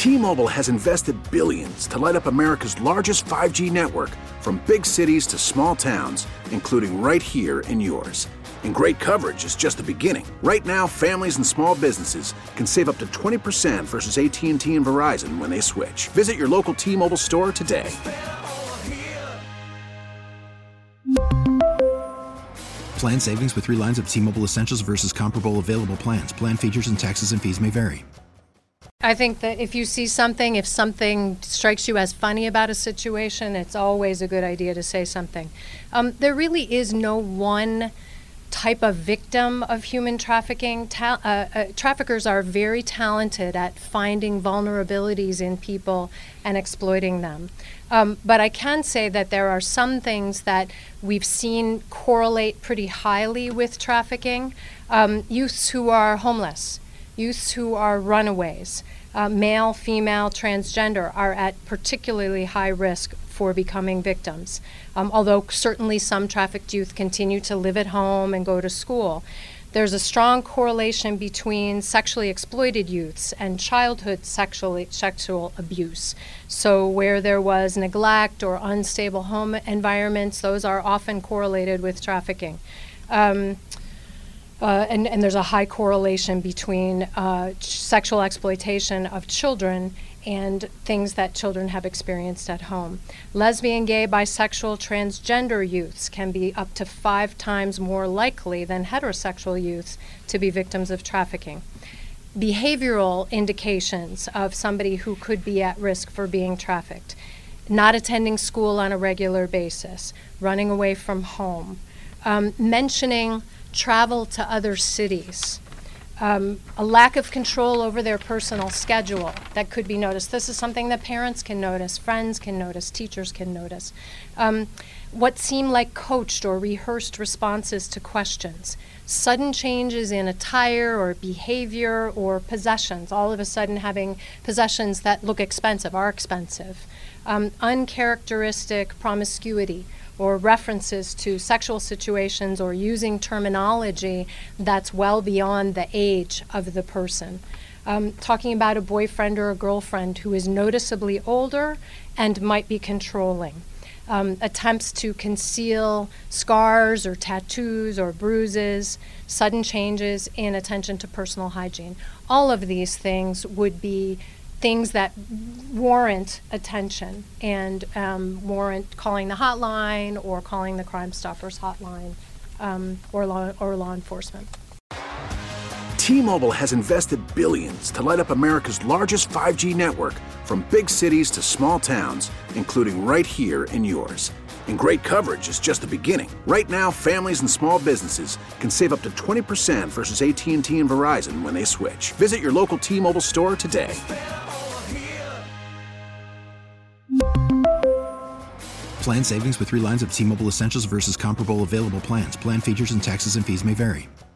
T-Mobile has invested billions to light up America's largest 5G network, from big cities to small towns, including right here in yours. And great coverage is just the beginning. Right now, families and small businesses can save up to 20% versus AT&T and Verizon when they switch. Visit your local T-Mobile store today. Plan savings with 3 lines of T-Mobile Essentials versus comparable available plans. Plan features and taxes and fees may vary. I think that if you see something, if something strikes you as funny about a situation, it's always a good idea to say something. There really is no one type of victim of human trafficking. Traffickers are very talented at finding vulnerabilities in people and exploiting them. But I can say that there are some things that we've seen correlate pretty highly with trafficking. Youths who are homeless, youths who are runaways, male, female, transgender are at particularly high risk for becoming victims. Although certainly some trafficked youth continue to live at home and go to school, there's a strong correlation between sexually exploited youths and childhood sexual abuse. So where there was neglect or unstable home environments, those are often correlated with trafficking. And there's a high correlation between sexual exploitation of children and things that children have experienced at home. Lesbian, gay, bisexual, transgender youths can be up to 5 times more likely than heterosexual youths to be victims of trafficking. Behavioral indications of somebody who could be at risk for being trafficked: not attending school on a regular basis, running away from home, mentioning travel to other cities, a lack of control over their personal schedule that could be noticed. This is something that parents can notice, friends can notice, teachers can notice. What seem like coached or rehearsed responses to questions, sudden changes in attire or behavior or possessions, all of a sudden having possessions that look expensive, are expensive, uncharacteristic promiscuity, or references to sexual situations, or using terminology that's well beyond the age of the person. Talking about a boyfriend or a girlfriend who is noticeably older and might be controlling. Attempts to conceal scars or tattoos or bruises, sudden changes in attention to personal hygiene. All of these things would be things that warrant attention and warrant calling the hotline or calling the Crime Stoppers hotline or law enforcement. T-Mobile has invested billions to light up America's largest 5G network, from big cities to small towns, including right here in yours. And great coverage is just the beginning. Right now, families and small businesses can save up to 20% versus AT&T and Verizon when they switch. Visit your local T-Mobile store today. Plan savings with 3 lines of T-Mobile Essentials versus comparable available plans. Plan features and taxes and fees may vary.